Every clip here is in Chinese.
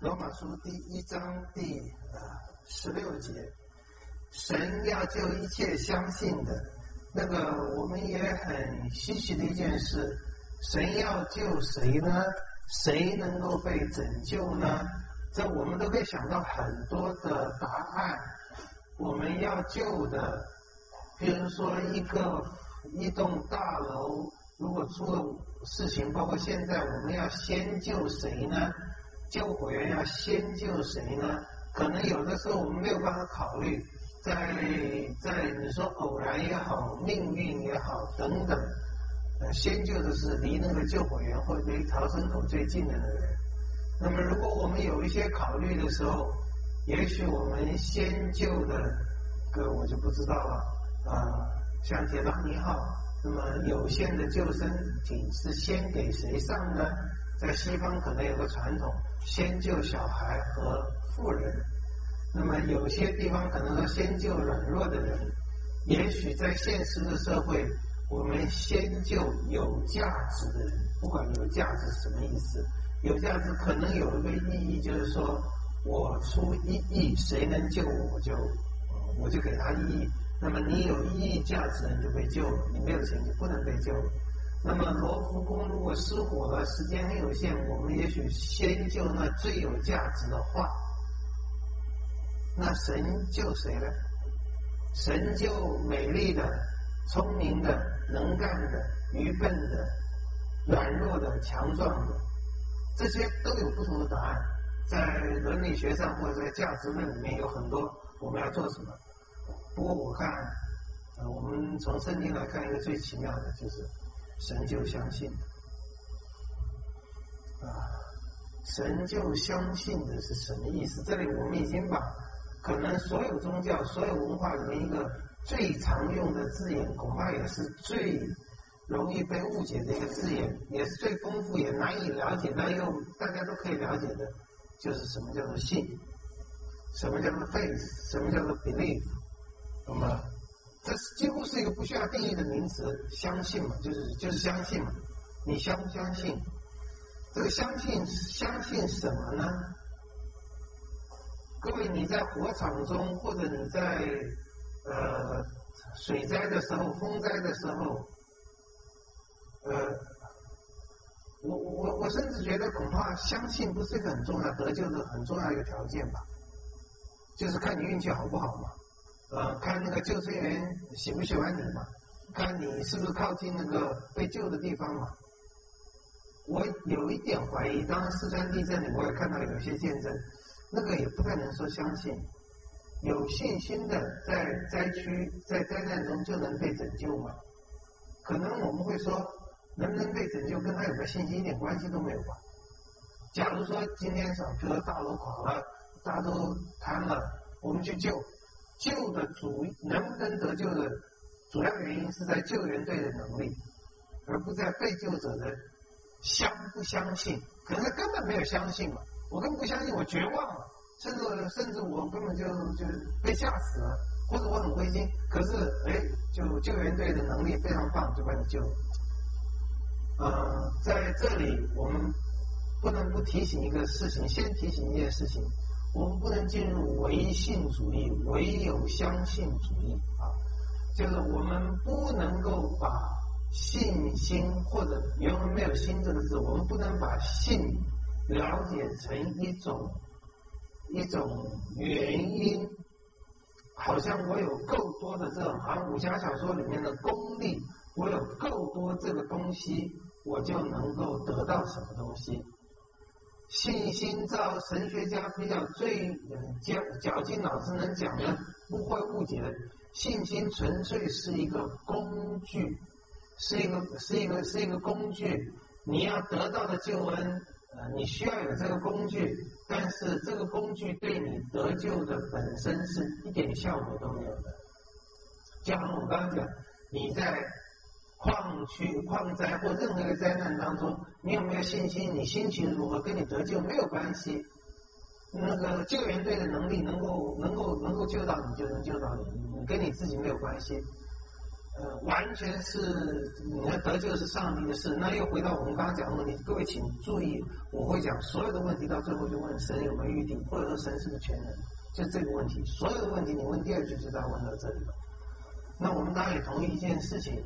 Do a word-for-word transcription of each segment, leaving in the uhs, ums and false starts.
罗马书第一章第呃十六节，神要救一切相信的。那个我们也很稀奇的一件事，神要救谁呢？谁能够被拯救呢？这我们都可以想到很多的答案。我们要救的，比如说一个一栋大楼，如果出了事情，包括现在我们要先救谁呢？救火员要先救谁呢？可能有的时候我们没有办法考虑，在在你说偶然也好，命运也好等等，呃，先救的是离那个救火员或者离逃生口最近的那个人。那么如果我们有一些考虑的时候，也许我们先救的个我就不知道了啊、呃，像铁达尼号，那么有限的救生艇是先给谁上呢？在西方可能有个传统，先救小孩和妇人。那么有些地方可能说先救软弱的人。也许在现实的社会，我们先救有价值的人。不管有价值什么意思，有价值可能有一个意义，就是说我出一亿，谁能救我，我就我就给他一亿。那么你有一亿价值，你就被救了；你没有钱就不能被救了。那么罗浮宫如果失火了，时间很有限，我们也许先救那最有价值的话，那神救谁呢？神救美丽的、聪明的、能干的、愚笨的、软弱的、强壮的，这些都有不同的答案。在伦理学上或者在价值论里面有很多我们要做什么。不过我看，呃，我们从圣经来看，一个最奇妙的就是神就相信啊，神就相信的是什么意思？这里我们已经把可能所有宗教、所有文化里面一个最常用的字眼，恐怕也是最容易被误解的一个字眼，也是最丰富也难以了解，但又大家都可以了解的，就是什么叫做信，什么叫做 faith， 什么叫做 belief。那么这几乎是一个不需要定义的名词，相信嘛，就是就是相信嘛。你相不相信？这个相信相信什么呢？各位，你在火场中，或者你在呃水灾的时候、风灾的时候，呃，我我我甚至觉得恐怕相信不是一个很重要得救的很重要一个条件吧，就是看你运气好不好嘛。呃，看那个救生员喜不喜欢你嘛，看你是不是靠近那个被救的地方嘛。我有一点怀疑，当然四川地震里我也看到有些见证，那个也不太能说相信。有信心的在灾区在灾难中就能被拯救吗？可能我们会说，能不能被拯救跟他有没有信心一点关系都没有吧。假如说今天想，比如说大楼垮了，大家都瘫了，我们去救。救的主能不能得救的主要原因是在救援队的能力，而不在被救者的相不相信。可能他根本没有相信嘛，我根本不相信，我绝望了，甚至甚至我根本就就被吓死了，或者我很灰心。可是哎，就救援队的能力非常棒，就把你救了。呃，在这里我们不能不提醒一个事情，先提醒一件事情。我们不能进入唯信主义、唯有相信主义啊，就是我们不能够把信心或者原文没有心这个字，我们不能把信了解成一种一种原因，好像我有够多的这种，好像武侠小说里面的功力，我有够多这个东西，我就能够得到什么东西。信心照神学家比较最绞绞尽脑汁能讲的，不会误解的，信心纯粹是一个工具，是一个是一个是一个工具。你要得到的救恩，呃，你需要有这个工具，但是这个工具对你得救的本身是一点效果都没有的。就好像我刚刚讲，你在矿区、矿灾或任何一个灾难当中，你有没有信心？你心情如何，跟你得救没有关系。那个救援队的能力能够能够能够救到你，就能救到你，你跟你自己没有关系。 呃，完全是你的得救是上帝的事。那又回到我们刚刚讲的问题，各位请注意，我会讲所有的问题到最后就问神有没有预定，或者说神是不是全能，就这个问题。所有的问题你问第二句就在问到这里了。那我们当然也同意一件事情，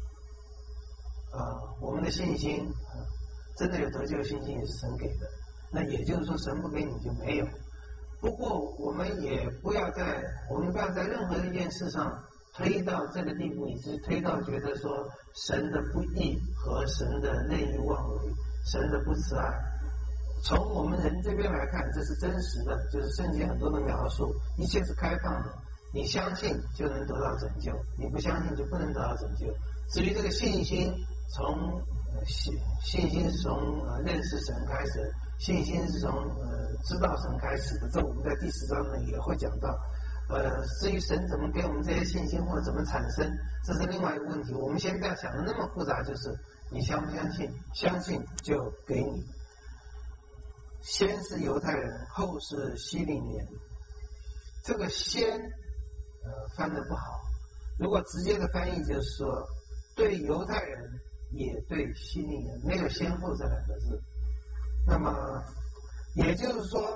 呃，我们的信心，呃、真的有得救的信心也是神给的。那也就是说，神不给你就没有。不过我们也不要在我们不要在任何一件事上推到这个地步，以致推到觉得说神的不义和神的任意妄为，神的不慈爱。从我们人这边来看，这是真实的，就是圣经很多的描述，一切是开放的。你相信就能得到拯救，你不相信就不能得到拯救。至于这个信心，从呃信信心是从呃认识神开始，信心是从呃知道神开始的。这我们在第十章呢也会讲到。呃，至于神怎么给我们这些信心或者怎么产生，这是另外一个问题。我们先不要想的那么复杂，就是你相不相信，相信就给你。先是犹太人，后是希利尼人。这个先呃翻得不好，如果直接的翻译就是说，对犹太人也对希利尼人，没有先后这两个字。那么也就是说，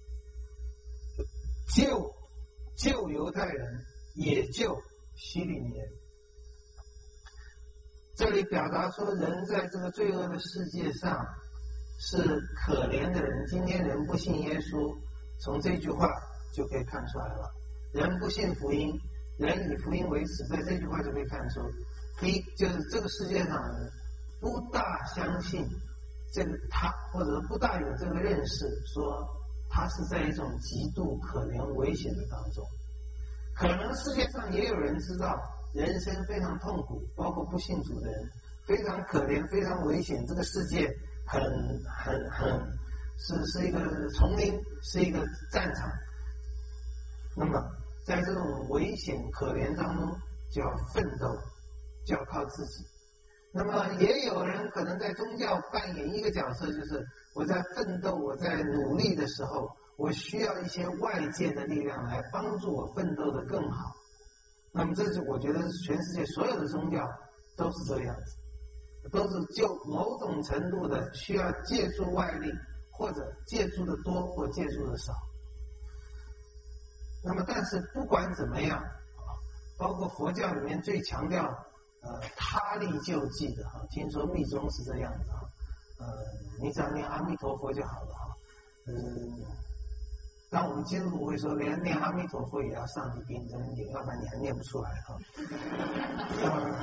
就救犹太人，也救希利尼人。这里表达说，人在这个罪恶的世界上是可怜的人。今天人不信耶稣，从这句话就可以看出来了。人不信福音，人以福音为耻，在这句话就可以看出，第一就是这个世界上人不大相信这个他，或者不大有这个认识，说他是在一种极度可怜危险的当中。可能世界上也有人知道人生非常痛苦，包括不信主的人非常可怜，非常危险，这个世界很很很是是一个丛林，是一个战场。那么在这种危险可怜当中就要奋斗，就要靠自己。那么也有人可能在宗教扮演一个角色，就是我在奋斗，我在努力的时候，我需要一些外界的力量来帮助我奋斗的更好。那么这是我觉得全世界所有的宗教都是这个样子，都是就某种程度的需要借助外力，或者借助的多或借助的少。那么但是不管怎么样，包括佛教里面最强调呃他力救济的哈，听说密宗是这样子哈，呃你只要念阿弥陀佛就好了哈，嗯。当我们基督徒会说，连念阿弥陀佛也要上帝给你这个念，要不然你还念不出来哈。呃、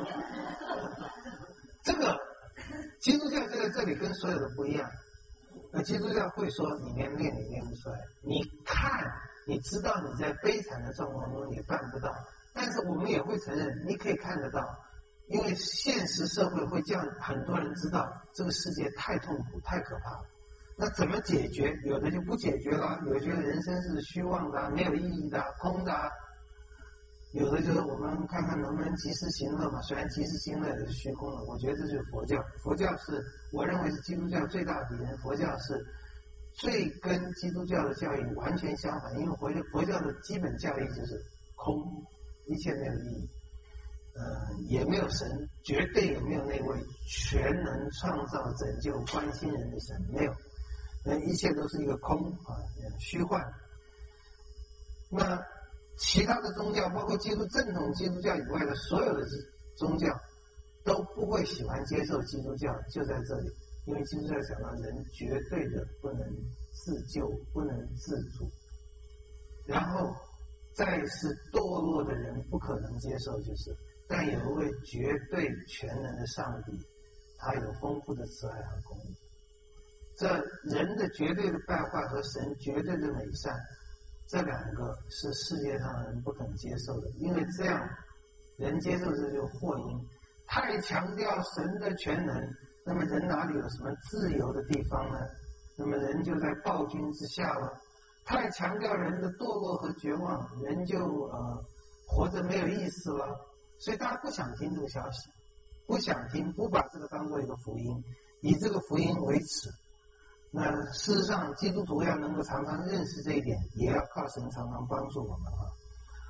这个基督教就在这里跟所有的不一样。那基督教会说，你连念你念不出来，你看，你知道你在悲惨的状况中你办不到，但是我们也会承认，你可以看得到，因为现实社会会叫很多人知道，这个世界太痛苦、太可怕了。那怎么解决？有的就不解决了，有的觉得人生是虚妄的、没有意义的、空的；有的就是我们看看能不能及时行乐嘛。虽然及时行乐也是虚空的，我觉得这就是佛教。佛教是我认为是基督教最大的敌人。佛教是最跟基督教的教义完全相反，因为佛教佛教的基本教义就是空，一切没有意义，呃，也没有神，绝对也没有那位全能创造、拯救、关心人的神，没有。一切都是一个空啊，虚幻。那其他的宗教，包括基督正统基督教以外的所有的宗教，都不会喜欢接受基督教，就在这里，因为基督教讲到人绝对的不能自救，不能自主，然后再是堕落的人不可能接受，就是但有一位绝对全能的上帝，他有丰富的慈爱和公义。这人的绝对的败坏和神绝对的美善，这两个是世界上人不肯接受的，因为这样人接受这就祸因。太强调神的全能，那么人哪里有什么自由的地方呢？那么人就在暴君之下了。太强调人的堕落和绝望，人就呃活着没有意思了。所以大家不想听这个消息，不想听，不把这个当做一个福音，以这个福音为耻。那事实上，基督徒要能够常常认识这一点，也要靠神常常帮助我们啊。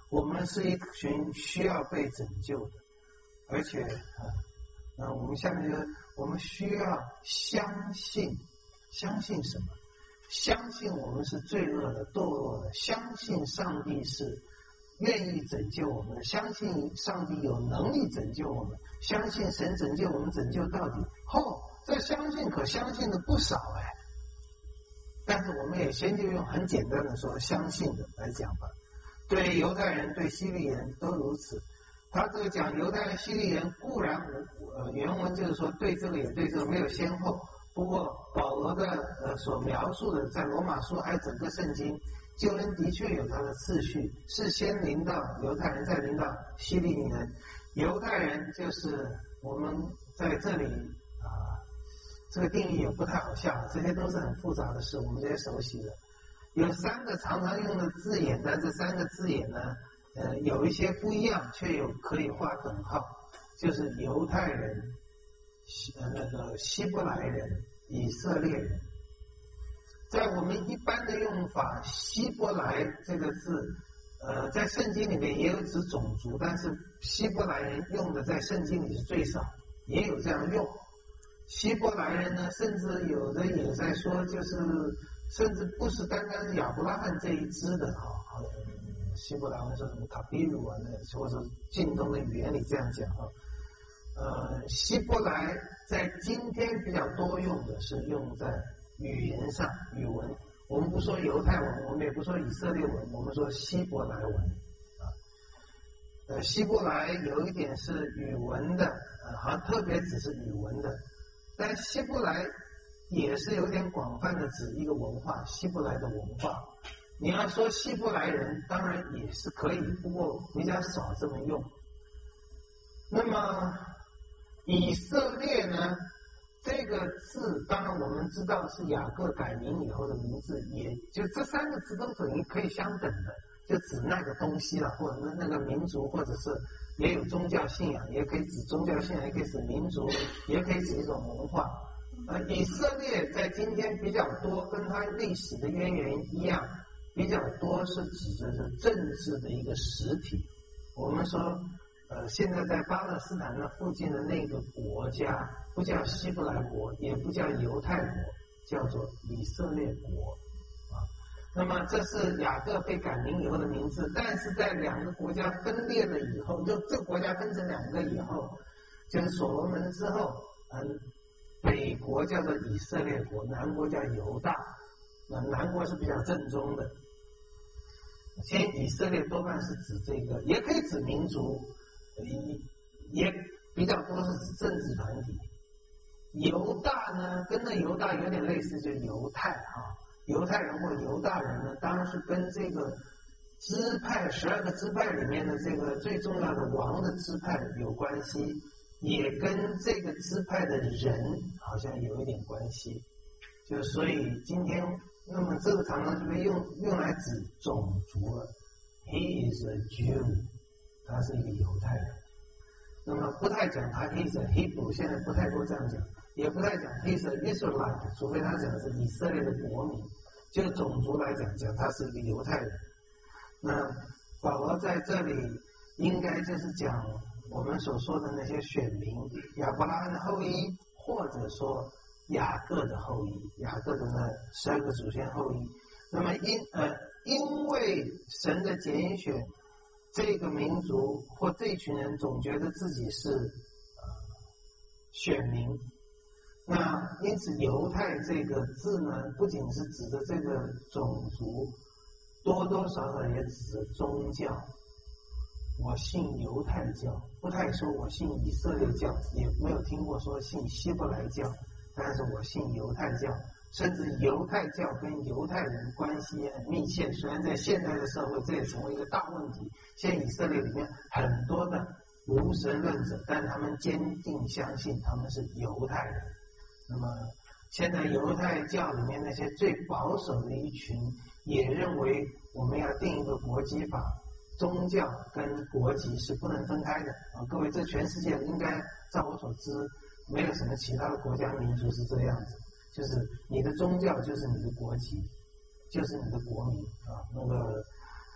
我们是一群需要被拯救的，而且啊，那我们下面就是我们需要相信，相信什么？相信我们是罪恶的、堕落的，相信上帝是愿意拯救我们，相信上帝有能力拯救我们，相信神拯救我们拯救到底。哦，这相信可相信的不少哎，但是我们也先就用很简单的说相信的来讲吧。对犹太人、对希利人都如此。他这个讲犹太人、希利人固然呃原文就是说对这个也对这个没有先后。不过保罗的呃所描述的，在罗马书还有整个圣经，救恩的确有它的次序，是先临到犹太人，再临到希利尼人。犹太人就是我们在这里啊、呃，这个定义也不太好下，这些都是很复杂的事，我们这些熟悉的。有三个常常用的字眼，但这三个字眼呢，呃，有一些不一样，却有可以画等号，就是犹太人。呃，那个希伯来人、以色列人，在我们一般的用法，希伯来这个字，呃，在圣经里面也有指种族，但是希伯来人用的在圣经里是最少，也有这样用。希伯来人呢，甚至有的也在说，就是甚至不是单单是亚伯拉罕这一支的哈，呃，希伯来文说什么卡比鲁啊，那或者近东的语言里这样讲哈。呃，希伯来在今天比较多用的是用在语言上，语文。我们不说犹太文，我们也不说以色列文，我们说希伯来文啊。呃，希伯来有一点是语文的，呃，好像特别只是语文的，但希伯来也是有点广泛的指一个文化，希伯来的文化。你要说希伯来人，当然也是可以，不过比较少这么用。那么以色列呢？这个字当然我们知道是雅各改名以后的名字，也就这三个字都等于可以相等的，就指那个东西了，或者那那个民族，或者是也有宗教信仰，也可以指宗教信仰，也可以指民族，也可以指一种文化。呃，以色列在今天比较多，跟它历史的渊源一样，比较多是指的是政治的一个实体。我们说。呃，现在在巴勒斯坦那附近的那个国家，不叫希伯来国，也不叫犹太国，叫做以色列国啊。那么这是雅各被改名以后的名字，但是在两个国家分裂了以后，就这个国家分成两个以后，就是所罗门之后，嗯，北国叫做以色列国，南国叫犹大，那南国是比较正宗的。先以色列多半是指这个，也可以指民族。也比较多是指政治团体。犹大呢，跟那犹大有点类似，就犹太啊，犹太人或犹大人呢，当然是跟这个支派十二个支派里面的这个最重要的王的支派有关系，也跟这个支派的人好像有一点关系。就所以今天，那么这个常常就被用用来指种族了。He is a Jew。他是一个犹太人，那么不太讲他 he's a Hebrew， 现在不太多这样讲，也不太讲 he's a Israelite， 除非他讲的是以色列的国民，就种族来讲，讲他是一个犹太人。那保罗在这里应该就是讲我们所说的那些选民，亚伯拉罕的后裔，或者说雅各的后裔，雅各的那十二个祖先后裔。那么因呃因为神的拣选。这个民族或这群人总觉得自己是呃选民，那因此犹太这个字呢，不仅是指的这个种族，多多少少也指着宗教。我信犹太教，不太说我信以色列教，也没有听过说信希伯来教，但是我信犹太教。甚至犹太教跟犹太人关系很密切，虽然在现代的社会这也成为一个大问题。现在以色列里面很多的无神论者，但他们坚定相信他们是犹太人。那么现在犹太教里面那些最保守的一群，也认为我们要定一个国籍法，宗教跟国籍是不能分开的啊！各位，这全世界应该照我所知，没有什么其他的国家民族是这样子。就是你的宗教就是你的国籍，就是你的国民啊。那个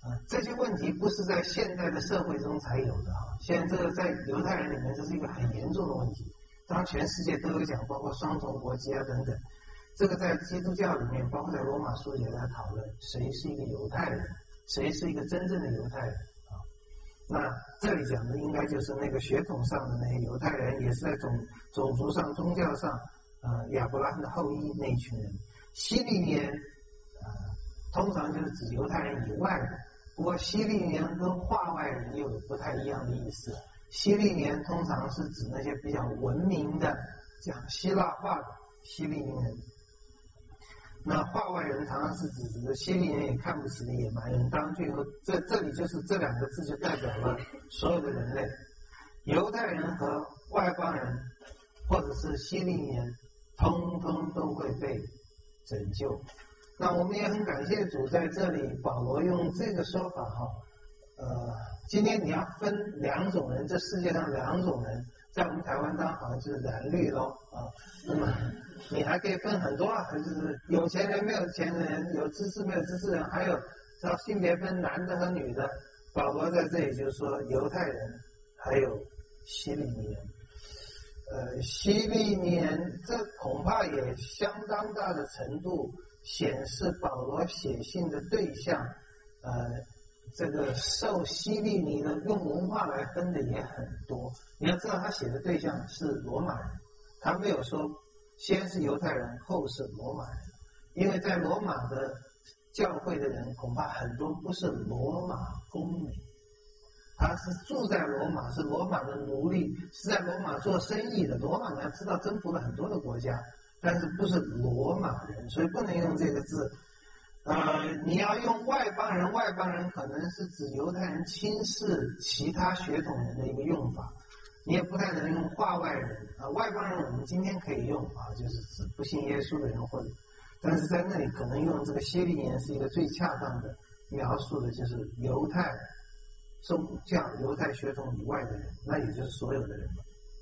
啊，这些问题不是在现代的社会中才有的哈，现在这个在犹太人里面这是一个很严重的问题，当全世界都有讲，包括双重国籍啊等等，这个在基督教里面，包括在罗马书也在讨论谁是一个犹太人，谁是一个真正的犹太人啊。那这里讲的应该就是那个血统上的那些犹太人，也是在种种族上、宗教上，呃，亚伯拉罕的后裔那一群人。希利年，呃，通常就是指犹太人以外的。不过，希利年跟化外人又有不太一样的意思。希利年通常是指那些比较文明的、讲希腊话的希利年人。那化外人常常是指的希利年也看不起的野蛮人。当然，最后这这里就是这两个字就代表了所有的人类，犹太人和外邦人，或者是希利年，通通都会被拯救。那我们也很感谢主，在这里保罗用这个说法哈，呃，今天你要分两种人，这世界上两种人，在我们台湾当然好像就是蓝绿咯啊，那么你还可以分很多啊，就是有钱人没有钱人，有知识没有知识人，还有叫性别分男的和女的。保罗在这里就说犹太人还有希利尼人。呃，希利尼人这恐怕也相当大的程度显示保罗写信的对象，呃，这个受希利尼的用文化来分的也很多。你要知道他写的对象是罗马人，他没有说先是犹太人后是罗马人，因为在罗马的教会的人恐怕很多不是罗马公民，他是住在罗马，是罗马的奴隶，是在罗马做生意的。罗马你要知道征服了很多的国家，但是不是罗马人，所以不能用这个字。呃，你要用外邦人，外邦人可能是指犹太人轻视其他血统人的一个用法，你也不太能用化外人啊、呃。外邦人我们今天可以用啊，就是指不信耶稣的人，或者，但是在那里可能用这个希利年是一个最恰当的描述的，就是犹太宗教、犹太血统以外的人，那也就是所有的人了。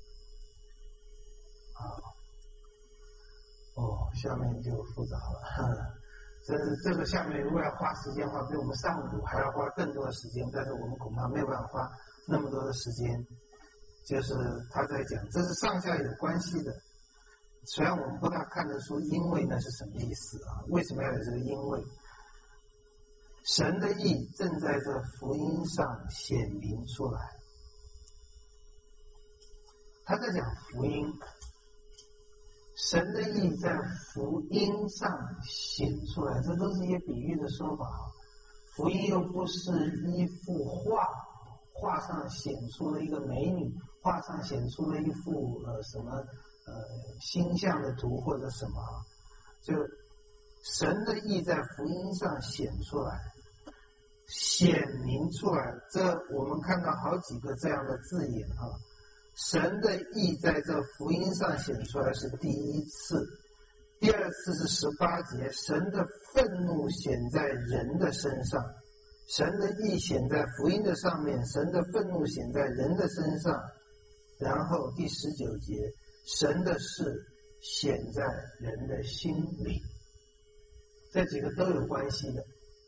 好。哦，下面就复杂了，这这个下面如果要花时间的话，比我们上午还要花更多的时间，但是我们恐怕没有办法花那么多的时间。就是他在讲，这是上下有关系的。虽然我们不大看得出因为那是什么意思啊？为什么要有这个因为？神的意正在这福音上显明出来。他在讲福音。神的意在福音上显出来，这都是一些比喻的说法。福音又不是一幅画，画上显出了一个美女，画上显出了一幅呃什么呃星象的图或者什么，就神的意在福音上显出来，显明出来。这我们看到好几个这样的字眼啊。神的意在这福音上显出来是第一次，第二次是十八节，神的愤怒显在人的身上，神的意显在福音的上面，神的愤怒显在人的身上，然后第十九节，神的事显在人的心里，这几个都有关系的。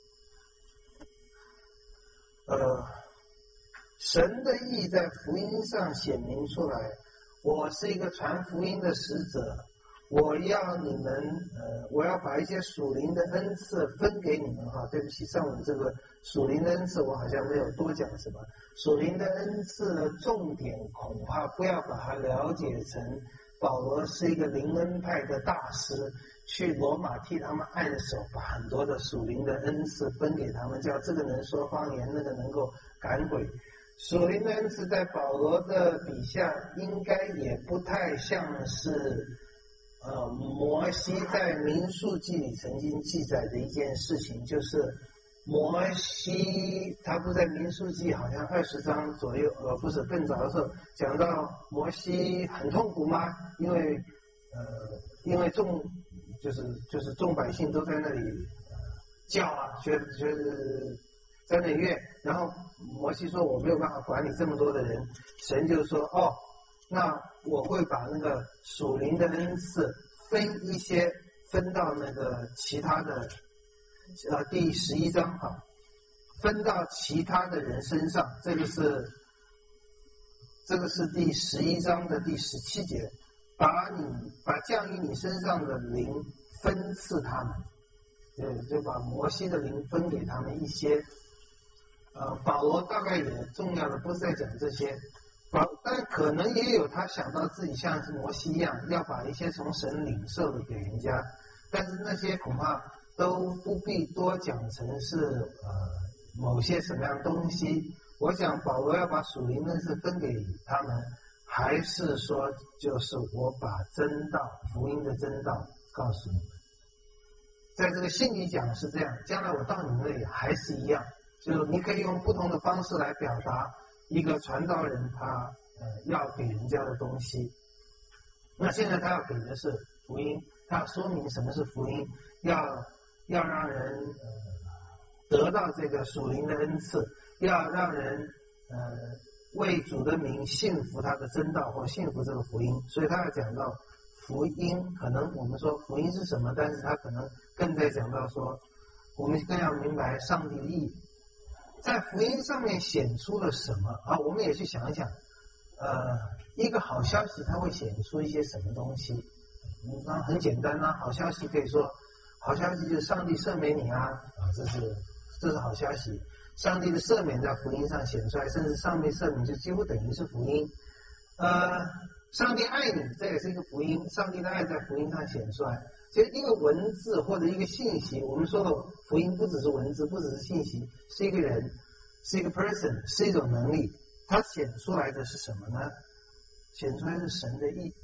呃。神的意在福音上显明出来，我是一个传福音的使者，我要你们呃，我要把一些属灵的恩赐分给你们哈。对不起，上午这个属灵的恩赐我好像没有多讲什么。属灵的恩赐的重点恐怕不要把它了解成保罗是一个灵恩派的大师，去罗马替他们按手，把很多的属灵的恩赐分给他们，叫这个能说方言，那个能够赶鬼。属灵的恩赐在保罗的笔下应该也不太像是呃摩西在民数记里曾经记载的一件事情，就是摩西他不在民数记好像二十章左右，呃不是更早的时候讲到摩西很痛苦吗？因为呃因为众就是就是众百姓都在那里、呃、叫啊，觉得觉得在那月，然后摩西说我没有办法管理这么多的人，神就说哦，那我会把那个属灵的恩赐分一些分到那个其他的呃第十一章哈， 分到其他的人身上，这个是这个是第十一章的第十七节，把你把降于你身上的灵分赐他们，就就把摩西的灵分给他们一些。呃，保罗大概也重要的不是在讲这些，保但可能也有他想到自己像是摩西一样，要把一些从神领受的给人家，但是那些恐怕都不必多讲成是呃某些什么样东西。我想保罗要把属灵的事分给他们，还是说就是我把真道福音的真道告诉你们，在这个信里讲是这样，将来我到你们那里还是一样，就是你可以用不同的方式来表达一个传道人他呃要给人家的东西。那现在他要给的是福音，他要说明什么是福音，要要让人呃得到这个属灵的恩赐，要让人呃为主的名信服他的真道或信服这个福音。所以他要讲到福音，可能我们说福音是什么，但是他可能更在讲到说我们更要明白上帝的意，在福音上面显出了什么啊？我们也去想一想，呃，一个好消息它会显出一些什么东西？嗯，那很简单啊，好消息可以说，好消息就是上帝赦免你啊，啊，这是这是好消息。上帝的赦免在福音上显出来，甚至上帝赦免就几乎等于是福音。呃，上帝爱你，这也是一个福音，上帝的爱在福音上显出来。其实一个文字或者一个信息，我们说的福音不只是文字，不只是信息，是一个人，是一个 person， 是一种能力。它显出来的是什么呢？显出来是神的意。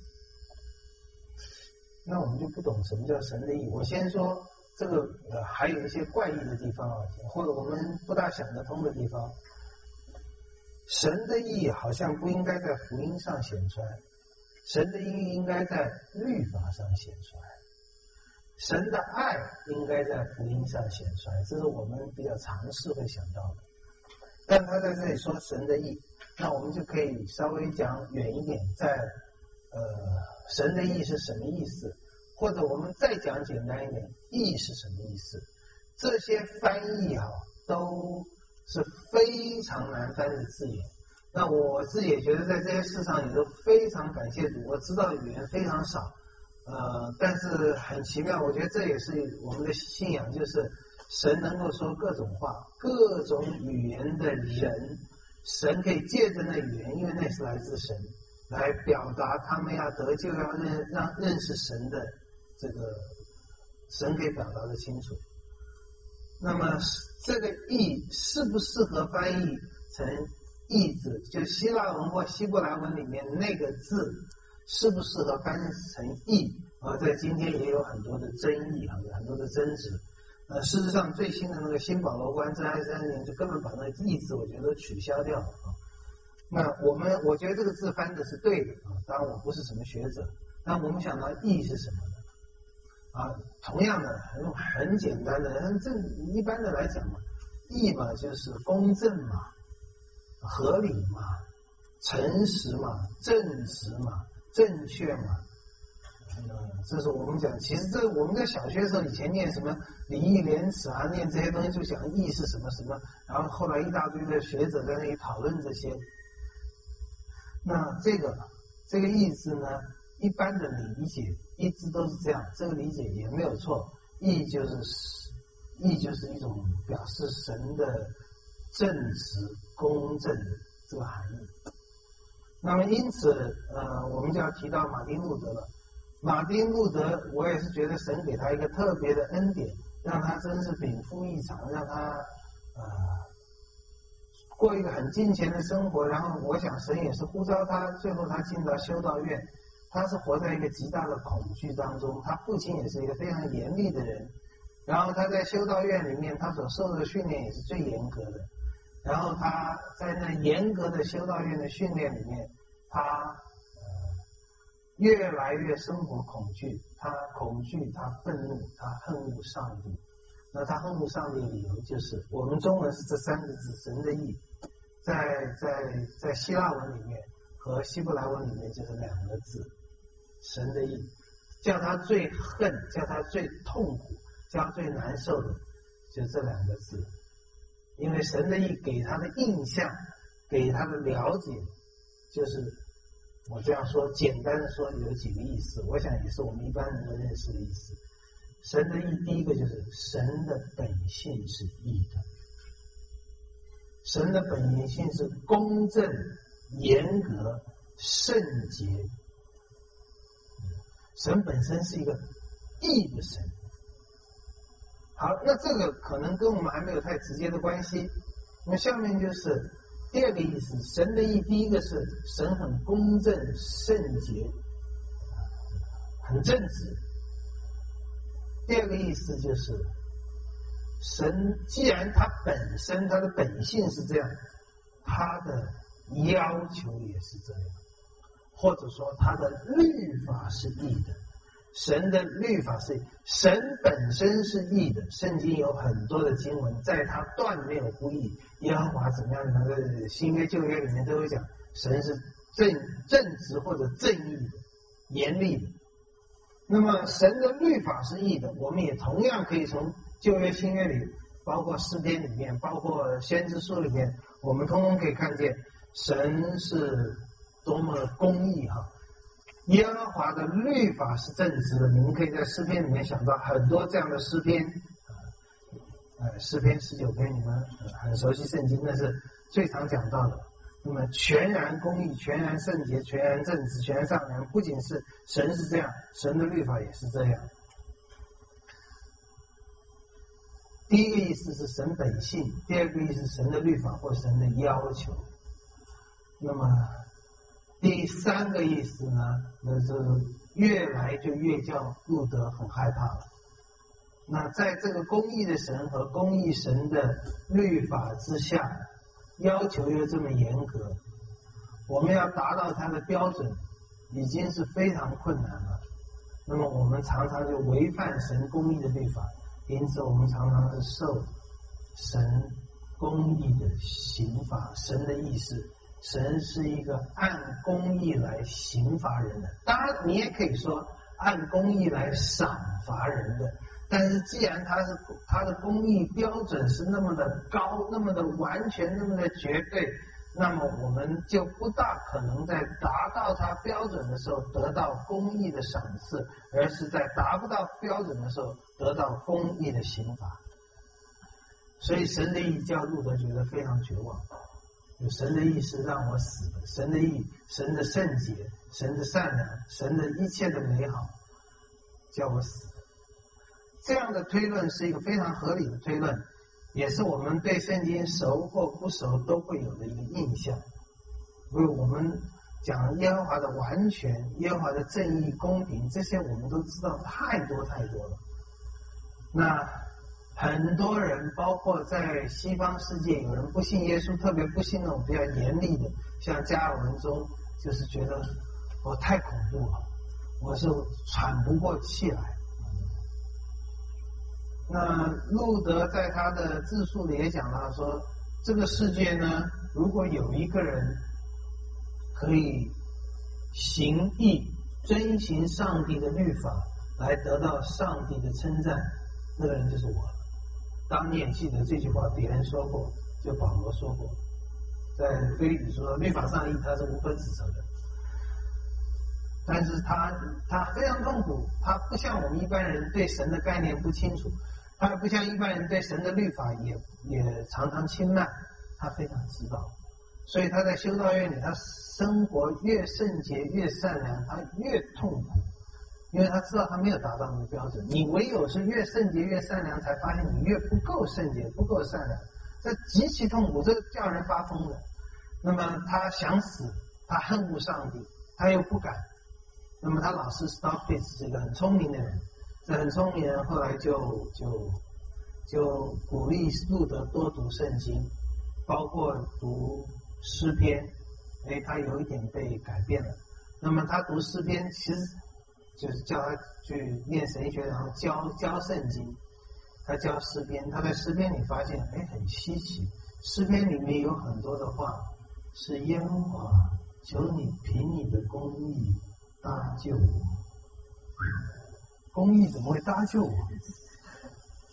那我们就不懂什么叫神的意。我先说这个呃，还有一些怪异的地方啊，或者我们不大想得通的地方。神的意好像不应该在福音上显出来，神的意应该在律法上显出来，神的爱应该在福音上显出来，这是我们比较常识会想到的。但他在这里说神的意，那我们就可以稍微讲远一点，在呃神的意是什么意思，或者我们再讲简单一点，意是什么意思？这些翻译啊都是非常难翻的字眼。那我自己也觉得在这些事上也都非常感谢主，我知道的语言非常少，呃，但是很奇妙，我觉得这也是我们的信仰，就是神能够说各种话，各种语言的人，神可以借着那语言，因为那是来自神，来表达他们要得救，要认让认识神的这个神可以表达的清楚。那么这个义适不适合翻译成义字，就希腊文或希伯来文里面那个字适不适合翻译成义啊？在今天也有很多的争议啊，有很多的争执。呃，事实上最新的那个新保罗观真爱三年就根本把那个义字我觉得取消掉了啊。那我们我觉得这个字翻的是对的啊，当然我不是什么学者，但我们想到义是什么呢？啊，同样的很很简单的，按正一般的来讲嘛，义嘛就是公正嘛，合理嘛，诚实嘛，正直嘛，正确嘛。嗯，这是我们讲，其实这我们在小学的时候以前念什么礼义廉耻啊，念这些东西就讲义是什么什么，然后后来一大堆的学者在那里讨论这些。那这个这个义字呢，一般的理解一直都是这样，这个理解也没有错，义就是义就是一种表示神的正直公正的这个含义。那么因此呃，我们就要提到马丁路德了。马丁路德我也是觉得神给他一个特别的恩典，让他真是禀赋异常，让他呃过一个很金钱的生活，然后我想神也是呼召他，最后他进到修道院，他是活在一个极大的恐惧当中，他父亲也是一个非常严厉的人，然后他在修道院里面他所受的训练也是最严格的，然后他在那严格的修道院的训练里面，他呃越来越生活恐惧，他恐惧，他愤怒，他恨恶上帝。那他恨恶上帝的理由就是我们中文是这三个字神的义，在在在希腊文里面和希伯来文里面就是两个字神的义，叫他最恨，叫他最痛苦，叫他最难受的就是这两个字， 因为神的义给他的印象，给他的了解，就是我这样说，简单的说有几个意思，我想也是我们一般人都认识的意思。神的义，第一个就是神的本性是义的，神的本性是公正、严格、圣洁。神本身是一个义的神。好，那这个可能跟我们还没有太直接的关系。那下面就是第二个意思，神的义，第一个是神很公正、圣洁，很正直。第二个意思就是神既然他本身他的本性是这样，他的要求也是这样，或者说他的律法是义的。神的律法是神本身是义的，圣经有很多的经文，在他断没有不义，耶和华怎么样呢？在新约旧约里面都有讲，神是正正直或者正义的、严厉的。那么神的律法是义的，我们也同样可以从旧约新约里，包括诗篇里面，包括先知书里面，我们通通可以看见神是多么公义哈。耶和华的律法是正直的，你们可以在诗篇里面想到很多这样的诗篇，呃，诗篇十九篇，你们很熟悉圣经，那是最常讲到的。那么全然公义、全然圣洁、全然正直、全然善良，不仅是神是这样，神的律法也是这样。第一个意思是神本性，第二个意思是神的律法或神的要求。那么第三个意思呢，那是越来就越叫路德很害怕了。那在这个公义的神和公义神的律法之下，要求又这么严格，我们要达到他的标准已经是非常困难了。那么我们常常就违反神公义的律法，因此我们常常是受神公义的刑罚。神的意思，神是一个按公义来刑罚人的，当然你也可以说按公义来赏罚人的，但是既然他是他的公义标准是那么的高，那么的完全，那么的绝对，那么我们就不大可能在达到他标准的时候得到公义的赏赐，而是在达不到标准的时候得到公义的刑罚。所以神的义叫路德觉得非常绝望，有神的义是让我死的，神的义，神的圣洁，神的善良，神的一切的美好叫我死。这样的推论是一个非常合理的推论，也是我们对圣经熟或不熟都会有的一个印象。因为我们讲耶和华的完全，耶和华的正义公平，这些我们都知道太多太多了。那很多人包括在西方世界，有人不信耶稣，特别不信那种比较严厉的，像加尔文中，就是觉得我、哦、太恐怖了，我是喘不过气来。那路德在他的自述里也讲到说，这个世界呢，如果有一个人可以行义，遵行上帝的律法，来得到上帝的称赞，那个人就是我了。当你也记得这句话，别人说过，就保罗说过，在腓立比说，律法上义他是无可指责的，但是他他非常痛苦，他不像我们一般人对神的概念不清楚，他不像一般人对神的律法也也常常轻慢，他非常知道，所以他在修道院里，他生活越圣洁越善良，他越痛苦，因为他知道他没有达到那个标准。你唯有是越圣洁越善良，才发现你越不够圣洁不够善良，这极其痛苦，这叫人发疯的。那么他想死，他恨恶上帝，他又不敢。那么他老师 Stockfish 是一个很聪明的人，这很聪明的人后来就就就鼓励路德多读圣经，包括读诗篇，哎，他有一点被改变了。那么他读诗篇其实就是叫他去念神学，然后教教圣经。他教诗篇，他在诗篇里发现，哎，很稀奇，诗篇里面有很多的话是耶和华，求你凭你的公义搭救我。公义怎么会搭救我？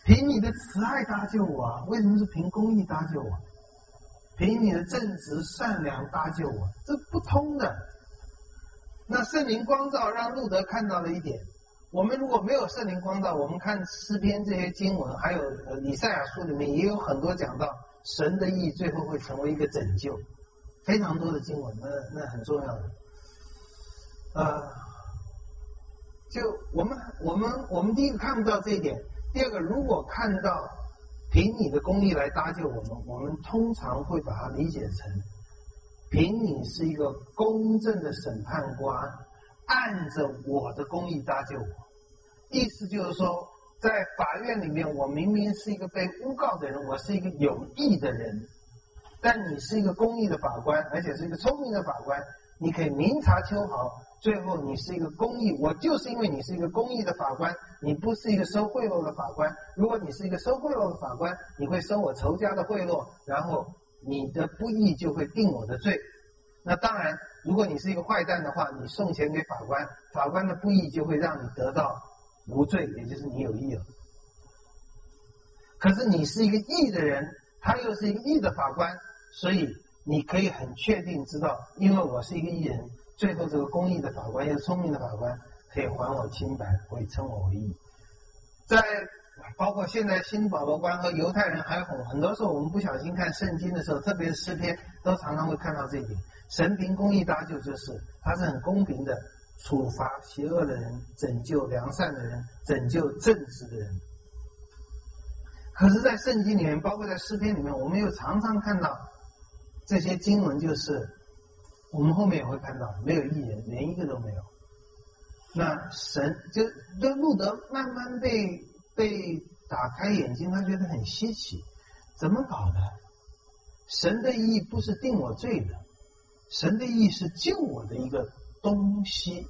凭你的慈爱搭救我啊，为什么是凭公义搭救我？凭你的正直善良搭救我，这不通的。那圣灵光照让路德看到了一点，我们如果没有圣灵光照，我们看诗篇这些经文，还有呃以赛亚书里面也有很多讲到神的义最后会成为一个拯救，非常多的经文，那那很重要的。呃，就我们我们我们第一个看不到这一点，第二个如果看到凭你的公义来搭救我们，我们通常会把它理解成凭你是一个公正的审判官，按着我的公义搭救我。意思就是说，在法院里面，我明明是一个被诬告的人，我是一个有义的人，但你是一个公义的法官，而且是一个聪明的法官，你可以明察秋毫，最后你是一个公义，我就是因为你是一个公义的法官，你不是一个收贿赂的法官。如果你是一个收贿赂的法官，你会收我仇家的贿赂，然后你的不义就会定我的罪。那当然，如果你是一个坏蛋的话，你送钱给法官，法官的不义就会让你得到无罪，也就是你有义了。可是你是一个义的人，他又是一个义的法官，所以你可以很确定知道，因为我是一个义人，最后这个公义的法官，也是聪明的法官，可以还我清白，可以称我为义。在包括现在新保罗观和犹太人还很很多时候我们不小心看圣经的时候，特别是诗篇，都常常会看到这一点。神凭公义搭救，就是他是很公平的，处罚邪恶的人，拯救良善的人，拯救正直的人。可是在圣经里面，包括在诗篇里面，我们又常常看到这些经文，就是我们后面也会看到没有义人，连一个都没有。那神就就路德慢慢被被打开眼睛，他觉得很稀奇，怎么搞的？神的义不是定我罪的，神的义是救我的一个东西。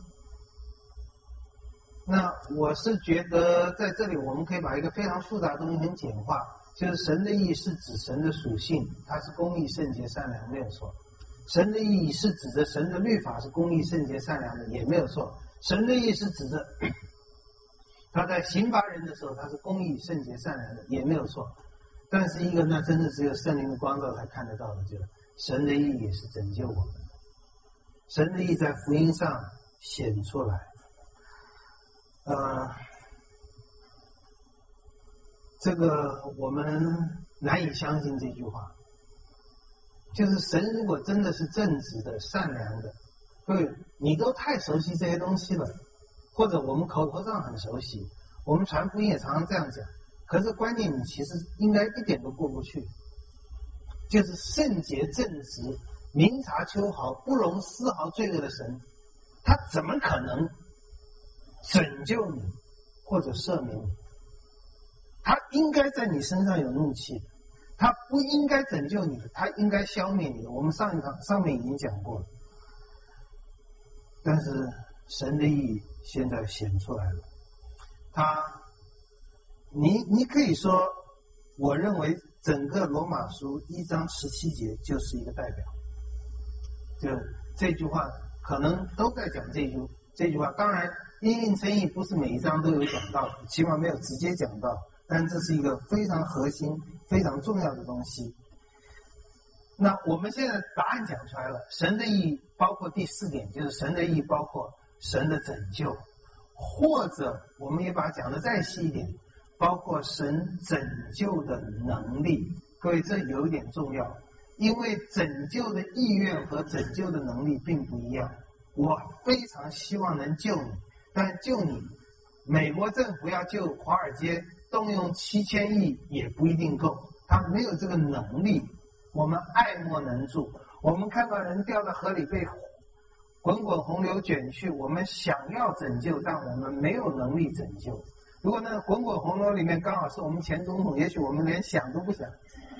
那我是觉得在这里我们可以把一个非常复杂的东西很简化，就是神的义是指神的属性，它是公义圣洁善良，没有错。神的义是指着神的律法是公义圣洁善良的，也没有错。神的义是指着他在刑罚人的时候他是公义圣洁善良的，也没有错。但是一个那真的只有圣灵的光照才看得到的，就是神的义也是拯救我们的，神的义在福音上显出来。呃，这个我们难以相信这句话，就是神如果真的是正直的善良的，对，你都太熟悉这些东西了，或者我们口头上很熟悉，我们传福音也常常这样讲，可是关键你其实应该一点都过不去，就是圣洁正直明察秋毫不容丝毫罪恶的神，他怎么可能拯救你或者赦免你？他应该在你身上有怒气的，他不应该拯救你的，他应该消灭你的。我们上一堂上面已经讲过了。但是神的义现在显出来了，他，你你可以说，我认为整个罗马书一章十七节就是一个代表，就这句话可能都在讲这句这句话。当然，因应称义不是每一章都有讲到，起码没有直接讲到，但这是一个非常核心、非常重要的东西。那我们现在答案讲出来了，神的义包括第四点，就是神的义包括神的拯救，或者我们也把它讲得再细一点，包括神拯救的能力。各位，这有一点重要，因为拯救的意愿和拯救的能力并不一样。我非常希望能救你，但救你，美国政府要救华尔街，动用七千亿也不一定够，他没有这个能力。我们爱莫能助，我们看到人掉到河里被滚滚洪流卷去，我们想要拯救，但我们没有能力拯救。如果那个滚滚洪流里面刚好是我们前总统，也许我们连想都不想。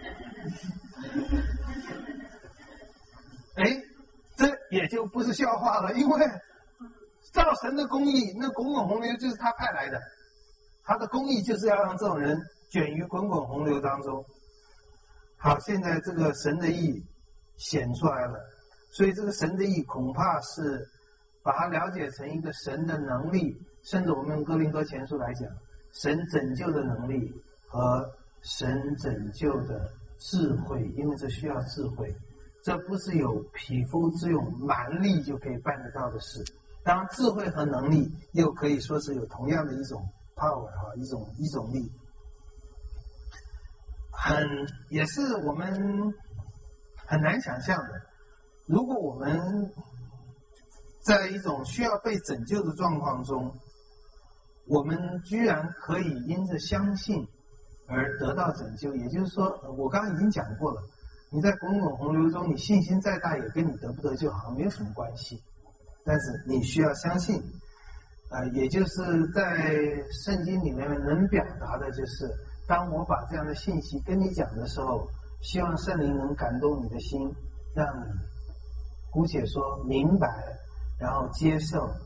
哎，这也就不是笑话了，因为照神的公义，那滚滚洪流就是他派来的，他的公义就是要让这种人卷于滚滚洪流当中。好，现在这个神的义显出来了，所以这个神的义恐怕是把它了解成一个神的能力，甚至我们用哥林多前书来讲，神拯救的能力和神拯救的智慧，因为这需要智慧，这不是有匹夫之勇、蛮力就可以办得到的事。当然，智慧和能力又可以说是有同样的一种 power 哈，一种一种力，很也是我们很难想象的。如果我们在一种需要被拯救的状况中，我们居然可以因着相信而得到拯救，也就是说，我刚刚已经讲过了，你在滚滚洪流中，你信心再大，也跟你得不得救好像没有什么关系。但是你需要相信，呃，也就是在圣经里面能表达的，就是当我把这样的信息跟你讲的时候，希望圣灵能感动你的心，让你姑且说明白，然后接受、呃、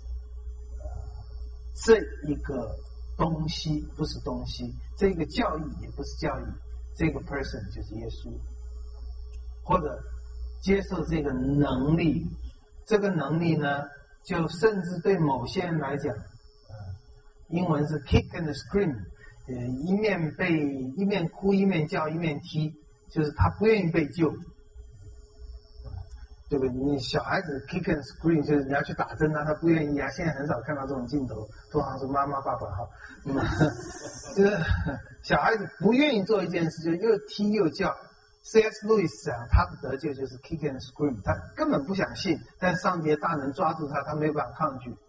这一个东西不是东西，这个教义也不是教义，这个 person 就是耶稣，或者接受这个能力。这个能力呢，就甚至对某些人来讲，呃、英文是 kick and scream， 呃，一面被一面哭一面叫一面踢，就是他不愿意被救，对不对？你小孩子 kick and scream 就是你要去打针啊，他不愿意啊。现在很少看到这种镜头，通常是妈妈爸爸哈，嗯，就是小孩子不愿意做一件事，就又踢又叫。C S 路易斯讲他的得救就是 kick and scream， 他根本不想信，但上帝的大能抓住他，他没有办法抗拒。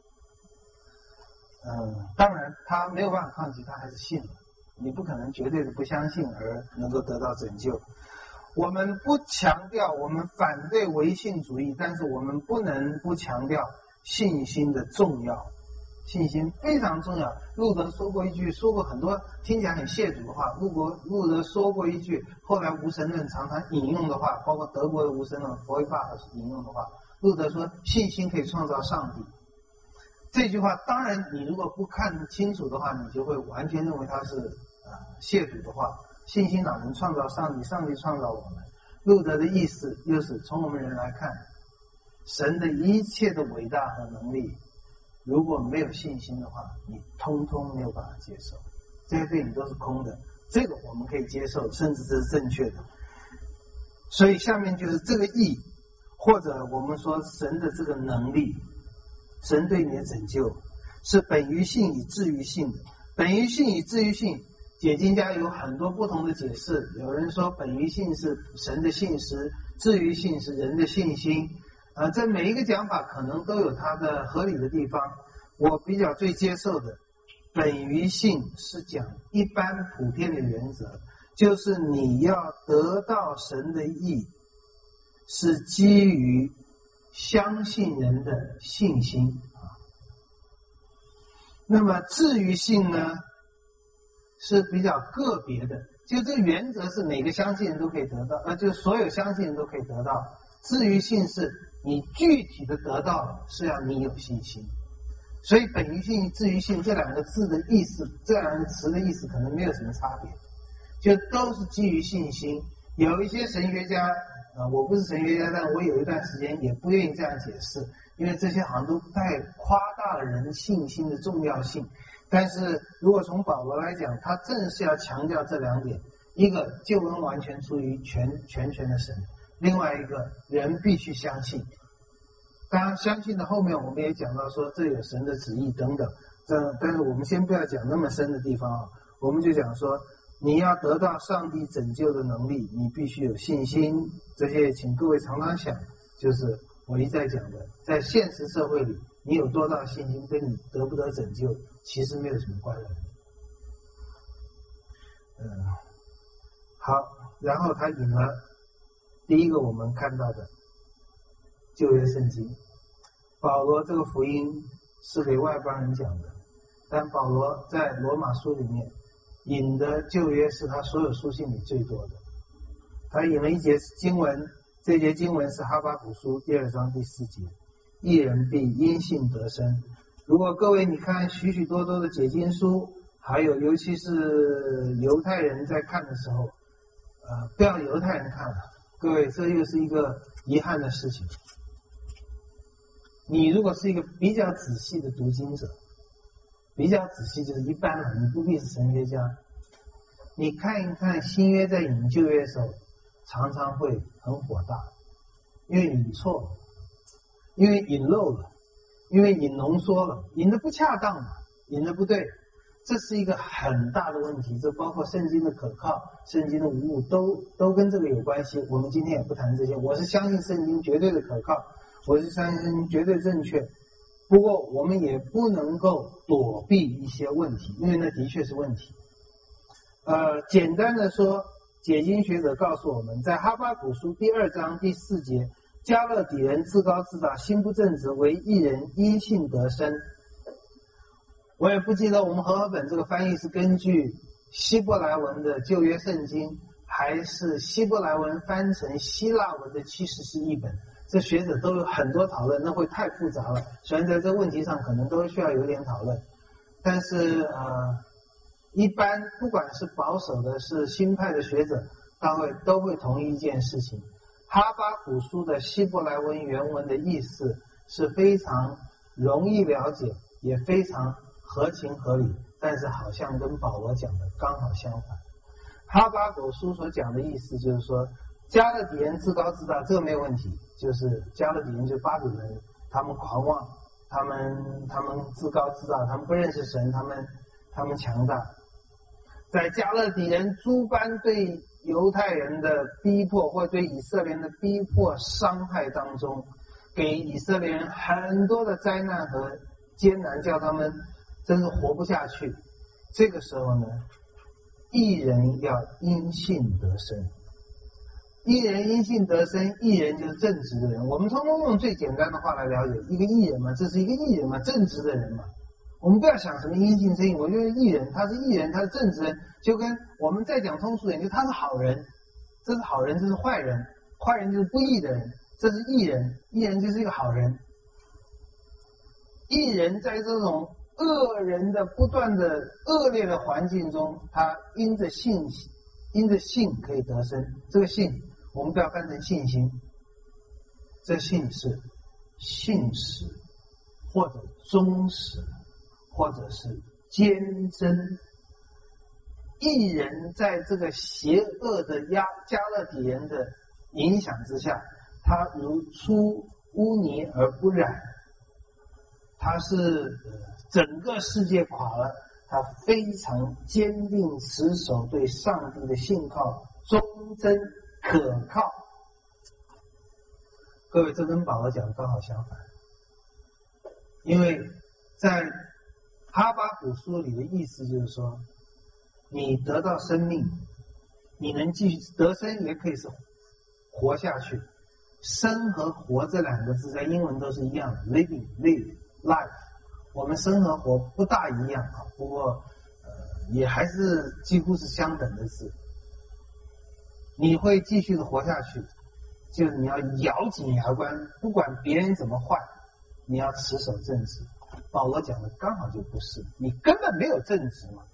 嗯，当然他没有办法抗拒，他还是信了。你不可能绝对的不相信而能够得到拯救。我们不强调，我们反对唯信主义，但是我们不能不强调信心的重要。信心非常重要。路德说过一句，说过很多听起来很亵渎的话。路德路德说过一句，后来无神论常常引用的话，包括德国的无神论弗伊巴引用的话。路德说，信心可以创造上帝。这句话，当然你如果不看清楚的话，你就会完全认为它是呃亵渎的话。信心哪能创造上帝？上帝创造我们。路德的意思又是从我们人来看，神的一切的伟大和能力，如果没有信心的话，你通通没有办法接受，这些对你都是空的。这个我们可以接受，甚至这是正确的。所以下面就是这个义，或者我们说神的这个能力，神对你的拯救是本于信以至于信的。本于信以至于信，解经家有很多不同的解释。有人说本于信是神的信实，至于信是人的信心。呃，这每一个讲法可能都有它的合理的地方。我比较最接受的本于信是讲一般普遍的原则，就是你要得到神的义是基于相信人的信心。那么至于信呢，是比较个别的，就这个原则是每个相信人都可以得到，呃，就是所有相信人都可以得到。至于信是你具体的得到是要你有信心。所以本于信至于信这两个字的意思，这两个词的意思可能没有什么差别，就都是基于信心。有一些神学家呃，我不是神学家，但我有一段时间也不愿意这样解释，因为这些好像都太夸大了人信心的重要性。但是如果从保罗来讲，他正是要强调这两点：一个救恩完全出于全全权的神，另外一个人必须相信。当然相信的后面我们也讲到说这有神的旨意等等，这但是我们先不要讲那么深的地方啊，我们就讲说你要得到上帝拯救的能力，你必须有信心。这些请各位常常想，就是我一再讲的，在现实社会里，你有多大信心跟你得不得拯救其实没有什么关联。嗯，好，然后他引了第一个我们看到的旧约圣经。保罗这个福音是给外邦人讲的，但保罗在罗马书里面引的旧约是他所有书信里最多的。他引了一节经文，这节经文是哈巴谷书第二章第四节，义人必因信得生。如果各位你看许许多多的解经书，还有尤其是犹太人在看的时候，呃，不要犹太人看了，各位这又是一个遗憾的事情。你如果是一个比较仔细的读经者，比较仔细就是一般了，你不必是神学家， 你看一看新约在引旧约的时候，常常会很火大，因为引错了，因为引漏了，因为引浓缩了，引的不恰当了，引的不对，这是一个很大的问题。这包括圣经的可靠、圣经的无误，都都跟这个有关系。我们今天也不谈这些。我是相信圣经绝对的可靠，我是相信圣经绝对正确。不过我们也不能够躲避一些问题，因为那的确是问题。呃，简单的说，解经学者告诉我们，在哈巴谷书第二章第四节，迦勒底人自高自大，心不正直，为义人因信得生。我也不记得我们和合本这个翻译是根据希伯来文的旧约圣经，还是希伯来文翻成希腊文的七十士译本，这学者都有很多讨论，那会太复杂了。虽然在这个问题上可能都需要有点讨论，但是呃，一般不管是保守的是新派的学者，他会都会同意一件事情：哈巴谷书的希伯来文原文的意思是非常容易了解，也非常合情合理，但是好像跟保罗讲的刚好相反。哈巴谷书所讲的意思就是说，迦勒底人自高自大，这个没有问题，就是迦勒底人就是巴比伦，他们狂妄，他们他们自高自大，他们不认识神，他们他们强大。在迦勒底人诸般对犹太人的逼迫，或对以色列人的逼迫伤害当中，给以色列人很多的灾难和艰难，叫他们真是活不下去。这个时候呢，义人要因信得生。义人因信得生，义人就是正直的人。我们通通用最简单的话来了解，一个义人嘛，这是一个义人嘛，正直的人嘛。我们不要想什么因信称义，我觉得义人他是义人，他是正直人，就跟我们再讲通俗点，就他是好人，这是好人，这是坏人，坏人就是不义的人，这是义人，义人就是一个好人。义人在这种恶人的不断的恶劣的环境中，他因着信因着信可以得生。这个信我们不要翻成信心，这信是信实或者忠实或者是坚贞。义人在这个邪恶的亚迦勒底人的影响之下，他如出污泥而不染，他是整个世界垮了，他非常坚定持守对上帝的信靠，忠贞可靠。各位，这跟保罗讲的刚好相反，因为在哈巴谷书里的意思就是说，你得到生命，你能继续得生，也可以是活下去。生和活这两个字在英文都是一样的 ，living live life。我们生和活不大一样啊，不过呃也还是几乎是相等的字。你会继续的活下去，就是你要咬紧牙关，不管别人怎么坏，你要持守正直。保罗讲的刚好就不是，你根本没有正直嘛，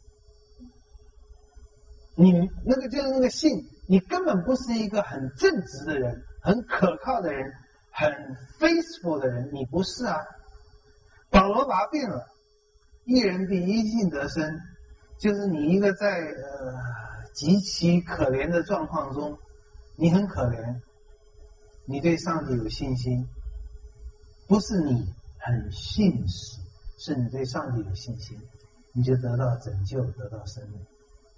你那个就是那个信，你根本不是一个很正直的人，很可靠的人，很 faithful 的人，你不是啊。保罗把它变了，义人必因信得生，就是你一个在呃极其可怜的状况中，你很可怜，你对上帝有信心，不是你很信实，是你对上帝有信心，你就得到拯救，得到生命。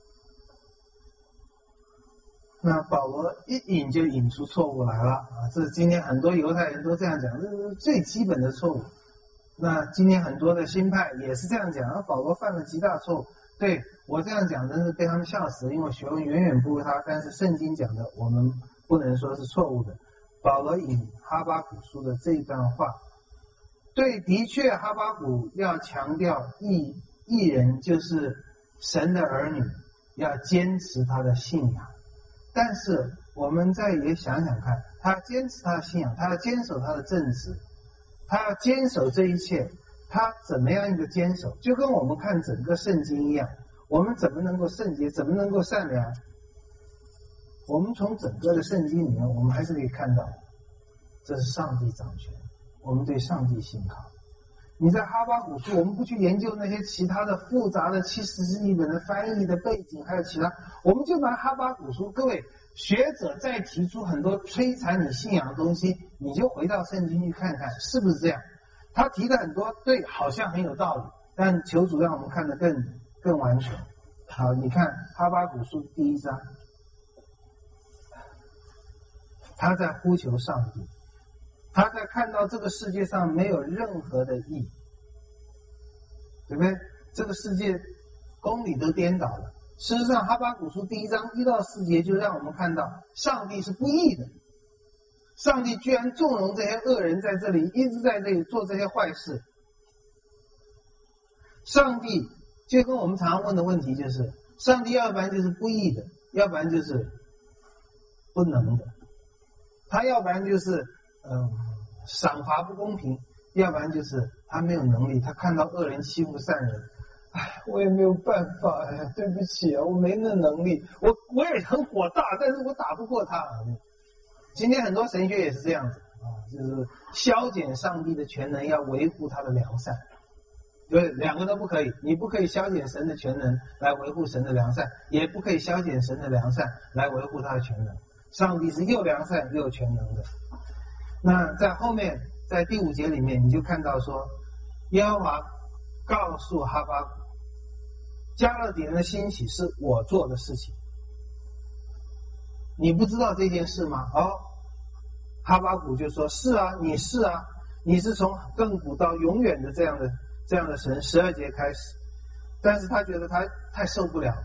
那保罗一引就引出错误来了啊！这是今天很多犹太人都这样讲，这是最基本的错误。那今天很多的新派也是这样讲，而保罗犯了极大错误。对，我这样讲真是被他们笑死，因为我学问远远不如他，但是圣经讲的我们不能说是错误的。保罗引哈巴谷书的这一段话，对，的确哈巴谷要强调义义人就是神的儿女，要坚持他的信仰。但是我们再也想想看，他要坚持他的信仰，他要坚守他的正直，他要坚守这一切，他怎么样一个坚守？就跟我们看整个圣经一样，我们怎么能够圣洁，怎么能够善良？我们从整个的圣经里面，我们还是可以看到，这是上帝掌权，我们对上帝信靠。 你在哈巴谷书，我们不去研究那些其他的复杂的七十几本的翻译的背景，还有其他，我们就拿哈巴谷书。各位学者再提出很多摧残你信仰的东西，你就回到圣经去看看是不是这样。他提的很多对，好像很有道理，但求主让我们看得更更完全。好，你看哈巴谷书第一章，他在呼求上帝，他在看到这个世界上没有任何的义，对不对？这个世界公理都颠倒了。事实上，哈巴谷书第一章一到四节就让我们看到，上帝是不义的。上帝居然纵容这些恶人在这里一直在这里做这些坏事。上帝就跟我们常常问的问题就是，上帝要不然就是不义的，要不然就是不能的。他要不然就是嗯赏罚不公平，要不然就是他没有能力，他看到恶人欺负善人，哎，我也没有办法，哎呀，对不起啊，我没那能力，我我也很火大，但是我打不过他。今天很多神学也是这样子啊，就是消减上帝的全能，要维护他的良善。对，两个都不可以，你不可以消减神的全能来维护神的良善，也不可以消减神的良善来维护他的全能。上帝是又良善又全能的。那在后面，在第五节里面，你就看到说，耶和华告诉哈巴谷，加勒底人的兴起是我做的事情。你不知道这件事吗？哦，哈巴谷就说：是啊，你是啊，你是从亘古到永远的这样的这样的神。十二节开始，但是他觉得他太受不了，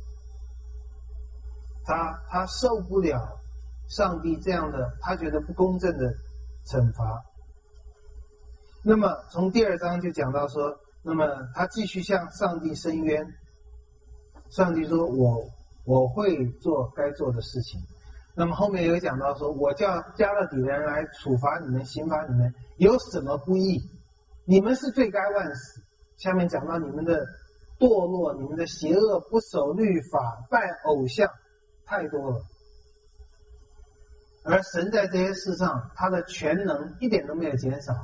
他他受不了上帝这样的他觉得不公正的惩罚。那么从第二章就讲到说，那么他继续向上帝申冤，上帝说我我会做该做的事情。那么后面有讲到说，我叫加勒底人来处罚你们，刑罚你们，有什么不义？你们是罪该万死。下面讲到你们的堕落，你们的邪恶，不守律法，拜偶像，太多了。而神在这些事上，他的全能一点都没有减少。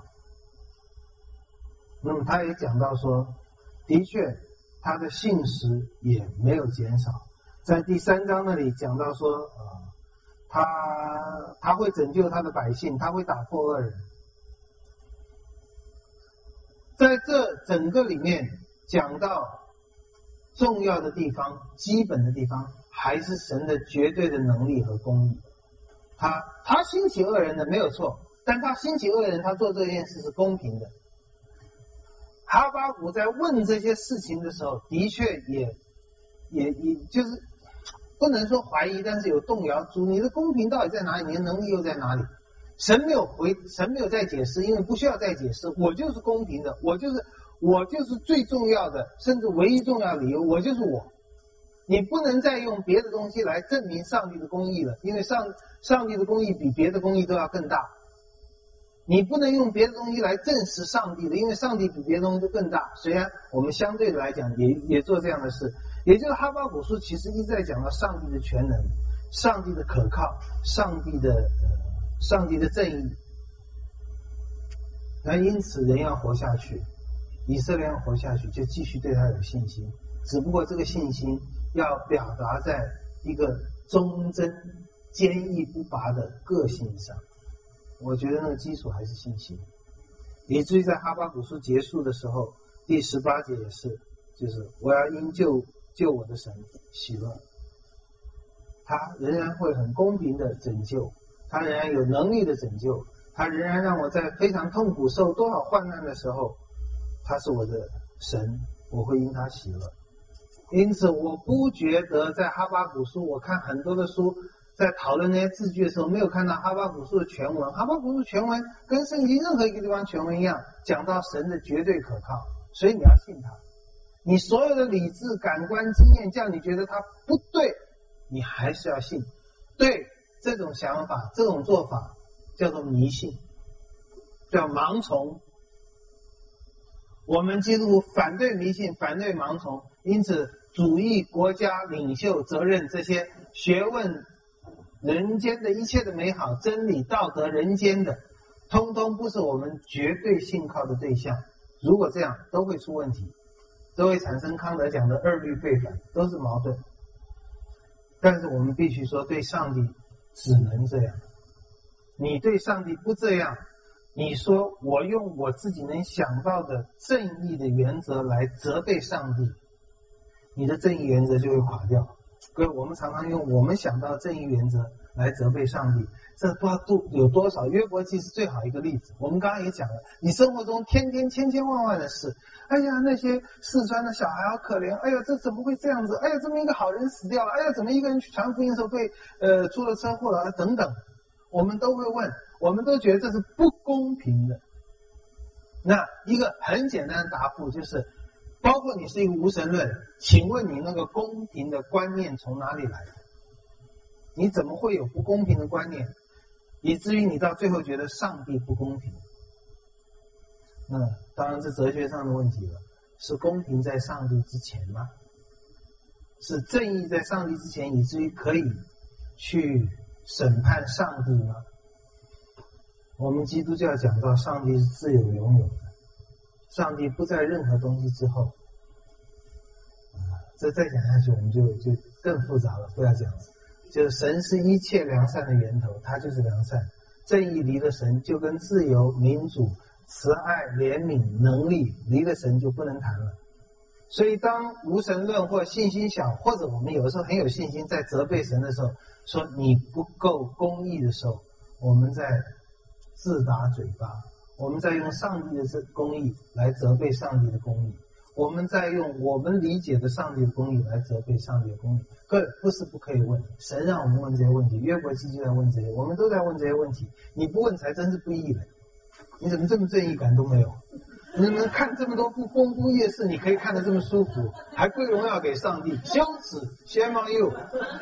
那么他也讲到说，的确他的信实也没有减少。在第三章那里讲到说，呃，他他会拯救他的百姓，他会打破恶人。在这整个里面讲到重要的地方，基本的地方，还是神的绝对的能力和公义。他他兴起恶人的没有错，但他兴起恶人，他做这件事是公平的。哈巴谷在问这些事情的时候，的确也也也就是不能说怀疑，但是有动摇。主，你的公平到底在哪里？你的能力又在哪里？神没有回，神没有再解释，因为不需要再解释。我就是公平的，我就是我就是最重要的，甚至唯一重要的理由，我就是我。你不能再用别的东西来证明上帝的公义了，因为上上帝的公义比别的公义都要更大。你不能用别的东西来证实上帝的，因为上帝比别的东西都更大。虽然我们相对的来讲也也做这样的事，也就是哈巴谷书其实一直在讲到上帝的全能，上帝的可靠，上帝的、呃、上帝的正义。那因此人要活下去，以色列要活下去，就继续对他有信心。只不过这个信心要表达在一个忠贞、坚毅不拔的个性上。我觉得那个基础还是信心，以至于在哈巴谷书结束的时候，第十八节也是，就是我要因救救我的神喜乐，他仍然会很公平的拯救，他仍然有能力的拯救，他仍然让我在非常痛苦受多少患难的时候，他是我的神，我会因他喜乐。因此我不觉得在哈巴谷书，我看很多的书在讨论那些字句的时候，没有看到哈巴谷书的全文。哈巴谷书全文跟圣经任何一个地方全文一样，讲到神的绝对可靠，所以你要信他。你所有的理智、感官、经验叫你觉得他不对，你还是要信。对，这种想法、这种做法叫做迷信，叫盲从。我们基督徒反对迷信，反对盲从，因此主义、国家、领袖、责任这些学问、人间的一切的美好、真理、道德、人间的，通通不是我们绝对信靠的对象。 如果这样都会出问题，都会产生康德讲的二律背反，都是矛盾。但是我们必须说，对上帝只能这样。你对上帝不这样，你说我用我自己能想到的正义的原则来责备上帝，你的正义原则就会垮掉。各位，我们常常用我们想到的正义原则来责备上帝，这多多有多少？约伯记是最好一个例子。我们刚刚也讲了，你生活中天天千千万万的事，哎呀，那些四川的小孩好可怜，哎呀，这怎么会这样子？哎呀，这么一个好人死掉了，哎呀，怎么一个人去传福音的时候被呃出了车祸了，等等，我们都会问，我们都觉得这是不公平的。那一个很简单的答复就是，包括你是一个无神论，请问你那个公平的观念从哪里来的？你怎么会有不公平的观念，以至于你到最后觉得上帝不公平？那当然是哲学上的问题了。是公平在上帝之前吗？是正义在上帝之前，以至于可以去审判上帝吗？我们基督教讲到上帝是自由拥有的，上帝不在任何东西之后。这再讲下去我们就就更复杂了，不要讲了。就是神是一切良善的源头，他就是良善。正义离了神，就跟自由、民主、慈爱、怜悯、能力离了神就不能谈了。所以当无神论或信心小，或者我们有的时候很有信心在责备神的时候，说你不够公义的时候，我们在自打嘴巴，我们在用上帝的公义来责备上帝的公义，我们在用我们理解的上帝的公义来责备上帝的公义。各位，不是不可以问，神让我们问这些问题，约伯记就在问这些，我们都在问这些问题，你不问才真是不义了。你怎么这么正义感都没有？你怎么看这么多部丰功夜市，你可以看得这么舒服，还归荣耀给上帝？羞耻 ，shame on you！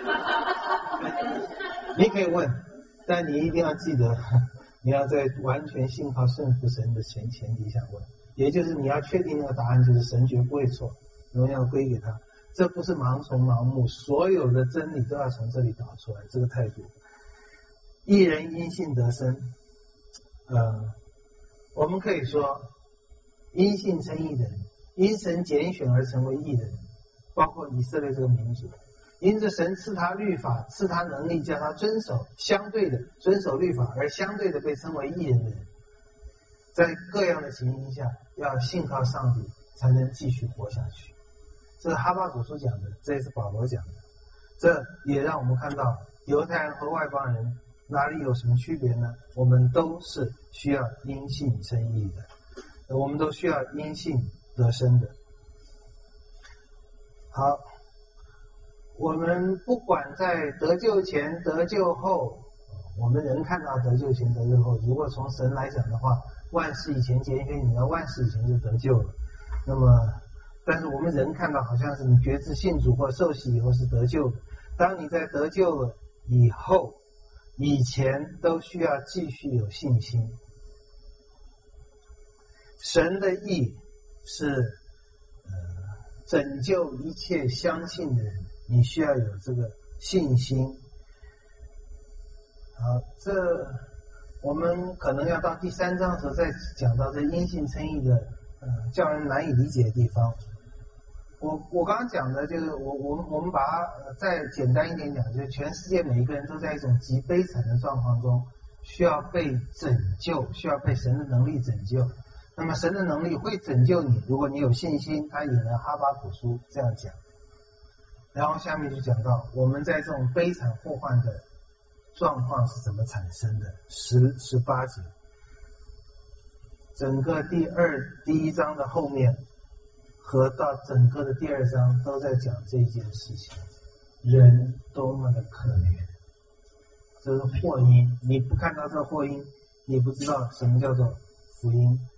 你可以问，但你一定要记得，你要在完全信靠顺服神的前前提下问，也就是你要确定那个答案就是神绝不会错，荣耀归给他。这不是盲从盲目，所有的真理都要从这里导出来，这个态度。一人因信得生，呃，我们可以说，因信称义的人，因神拣选而成为义的人，包括以色列这个民族，因着神赐他律法，赐他能力，叫他遵守，相对的遵守律法，而相对的被称为义人的人，在各样的情形下，要信靠上帝，才能继续活下去。这是哈巴谷书讲的，这也是保罗讲的。这也让我们看到，犹太人和外邦人哪里有什么区别呢？我们都是需要因信称义的，我们都需要因信得生的。好，我们不管在得救前得救后，我们人看到得救前得救后，如果从神来讲的话，万事以前拣选你，万事以前就得救了。那么但是我们人看到好像是你觉知信主或受洗以后是得救的，当你在得救了以后，以前都需要继续有信心。神的义是呃拯救一切相信的人，你需要有这个信心。好，这我们可能要到第三章的时候再讲到这因信称义的呃叫人难以理解的地方。我我刚刚讲的就是我我们我们把它再简单一点讲，就是全世界每一个人都在一种极悲惨的状况中，需要被拯救，需要被神的能力拯救。那么神的能力会拯救你，如果你有信心。他引了哈巴谷书这样讲，然后下面就讲到我们在这种悲惨祸患的状况是怎么产生的。十十八节，整个第二第一章的后面和到整个的第二章都在讲这件事情，人多么的可怜。这是祸因，你不看到这祸因，你不知道什么叫做福音。